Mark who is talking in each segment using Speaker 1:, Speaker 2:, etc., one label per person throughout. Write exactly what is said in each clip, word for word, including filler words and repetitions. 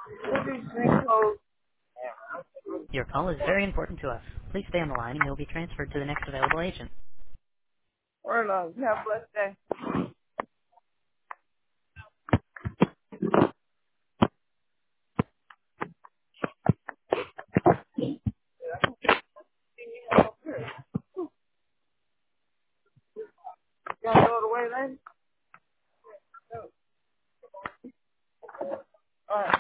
Speaker 1: What these things called?
Speaker 2: Your call is very important to us. Please stay on the line and you'll be transferred to the next available agent.
Speaker 1: Word love. Have a blessed day. Y'all go the way, lady? Alright.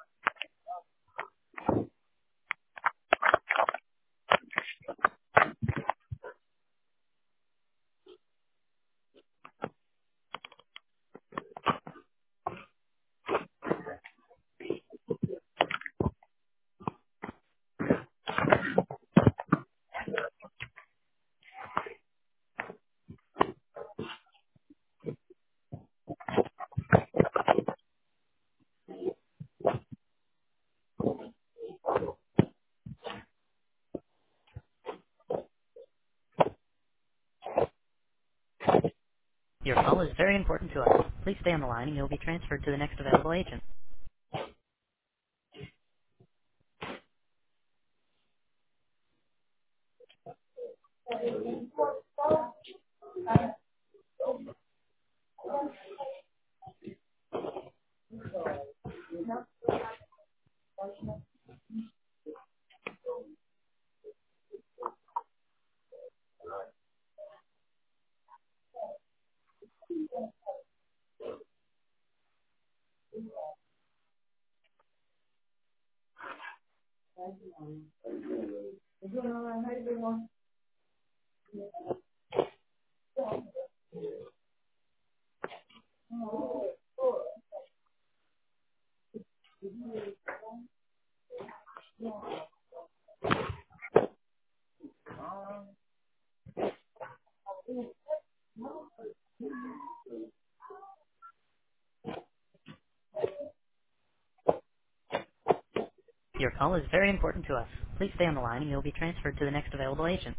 Speaker 2: Your call is very important to us. Please stay on the line and you'll be transferred to the next available agent. Your call is very important to us. Please stay on the line and you'll be transferred to the next available agent.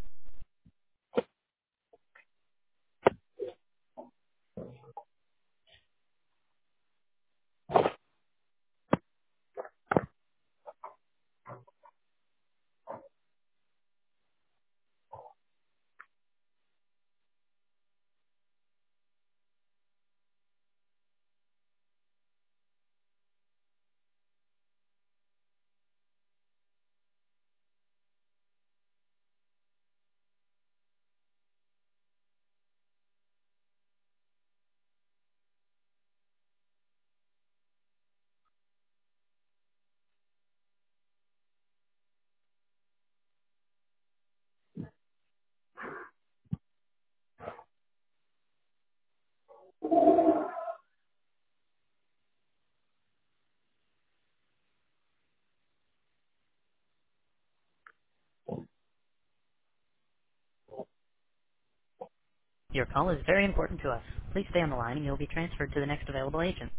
Speaker 2: Your call is very important to us. Please stay on the line and you'll be transferred to the next available agent.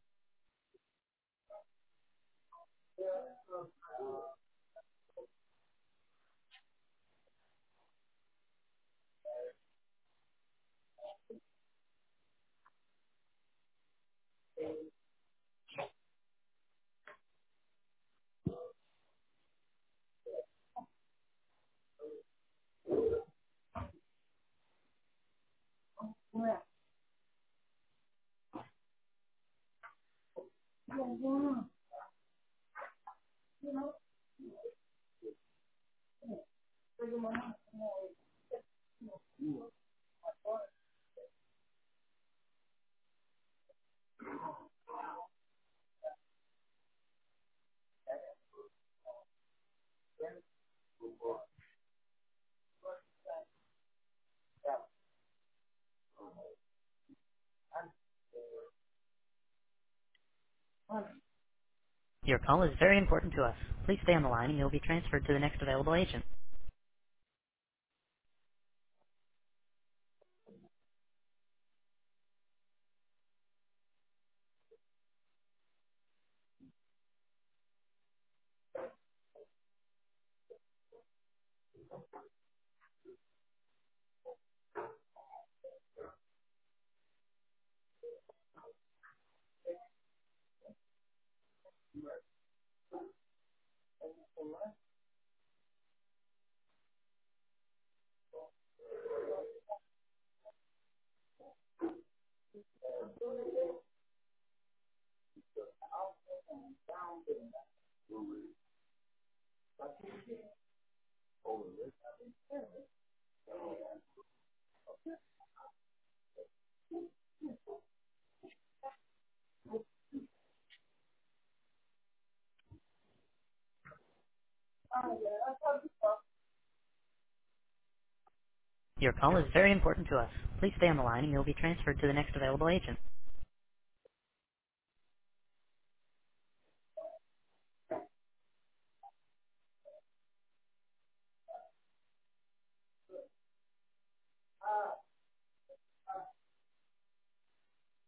Speaker 2: Your call is very important to us. Please stay on the line and you'll be transferred to the next available agent. Your call is very important to us. Please stay on the line and you'll be transferred to the next available agent.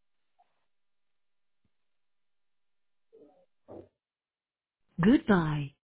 Speaker 2: Goodbye.